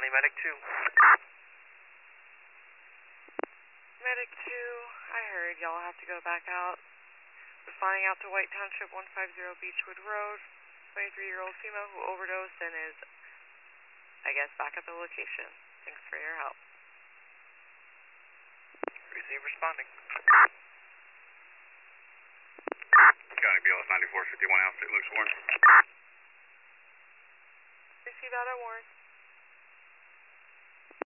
County Medic 2. Medic 2, I heard y'all have to go back out. Responding out to White Township 150 Beechwood Road. 23-year-old female who overdosed and is, I guess, back at the location. Thanks for your help. Receive responding. County BLS 9451 out, St. Luke's Warren. Receive out at Warren.